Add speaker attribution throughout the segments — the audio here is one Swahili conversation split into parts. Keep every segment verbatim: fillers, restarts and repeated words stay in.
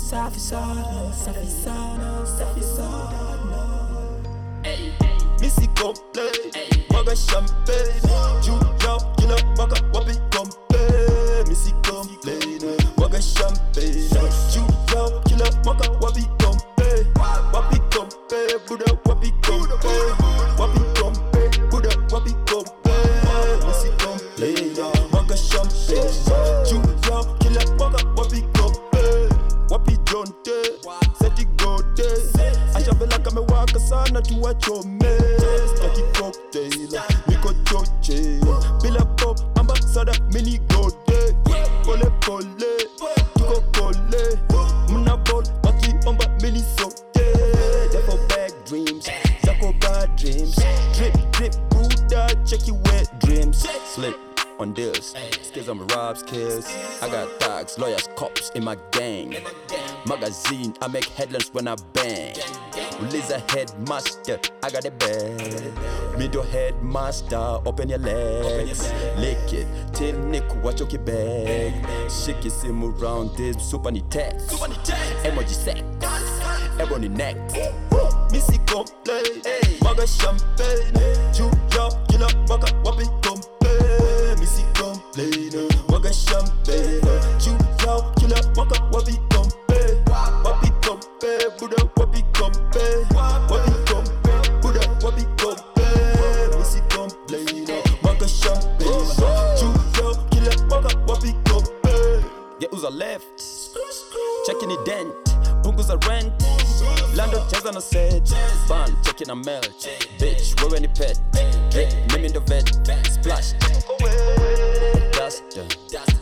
Speaker 1: safi sana, safi sana, safi sana.
Speaker 2: Missy complain, mwaga champagne. Juu yao kila mwaka wapi complain. Missy complain, mwaga champagne. Juu yao kila mwaka wapi complain. Wapi complain, Buddha wapi complain. Wapi complain, Buddha wapi complain. Missy complain, mwaga champagne. Juu yao kila mwaka wapi complain. Wapi jonte, seti gote. Ashavela kamewaka sana tuwachome. Staki cocktail, niko choche. Bila pop, ambassador, mini gode. Pole pole, tuko kole. Muna ball, maki omba mini sote. Zako bad dreams, zako bad dreams. Drip, drip, Buddha, check your wet dreams. Slip on this, skills on my robs kills. I got thugs, lawyers, cops in my gang. Magazine, I make headlines when I bang. Release a headmaster, I got a bag. Middle headmaster, open your legs. Lick it, till Nick, watch your bag. Shake it, sim around this, super ni text. Emoji sex, ebony neck. Missy complain, mwaga champagne. Juu yao kila mwaka wapi complain. Missy complain, mwaga champagne. Juu yao kila mwaka wapi complain. Wapi complain, Buddha wapi complain. Wapi complain, Buddha wapi complain. Missy complain, mwaga champagne. Juu yao kila mwaka wapi complain. Geuza left, checking it dent. Punguza rent, London cheza na set. Fun, checking a melt. Bitch, wewe ni pet. Drip, mimi ndo vet. Splash, duster.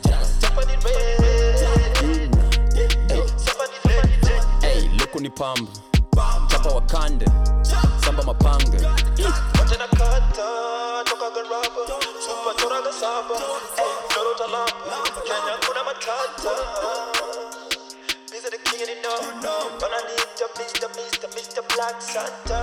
Speaker 2: Hey, luku ni pamba. Chapa wakande, samba mapanga. Watena kata, toka garaba. Supa toraga saba. Hey, loro talamba. Kenya kuna matata. The king in the know, but I need to Mister Mister Mister Black Santa.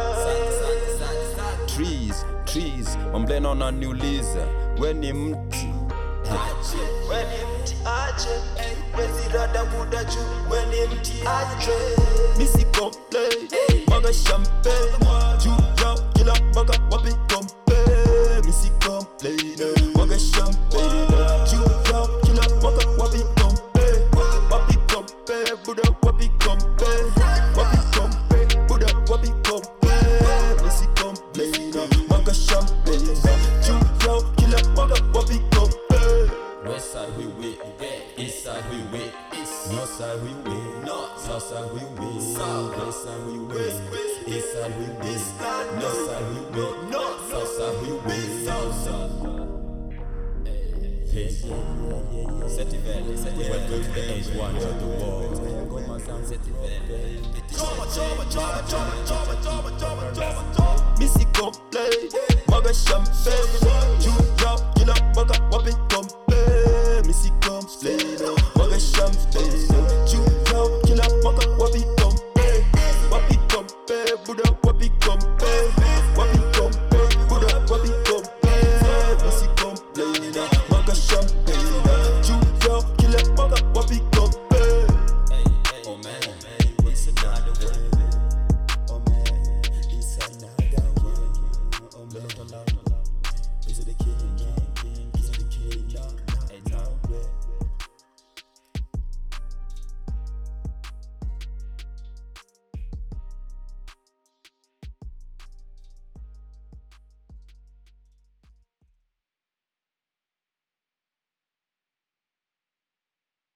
Speaker 2: Trees, trees, wamblena on a new Lisa. When ni mti aje, when ni mti aje. Wezi rada muda ju, when ni mti aje. Missy complain, mwaga champagne. Juu yao kila mwaka wapi complain. Missy complain, mwaga champagne. Juu yao kila mwaka wapi complain. Wapi complain, Buddha wapi complain. Wapi complain, Buddha wapi complain. Missy complain, mwaga champagne. Juu yao kila mwaka wapi complain.
Speaker 3: West side we win, east side we win, north side we win, south side we win, west side we win, east side we win, north side we win, south side we win, south side. Setivelle, welcome to the age one of the world.
Speaker 2: Missy complain, mwaga champagne.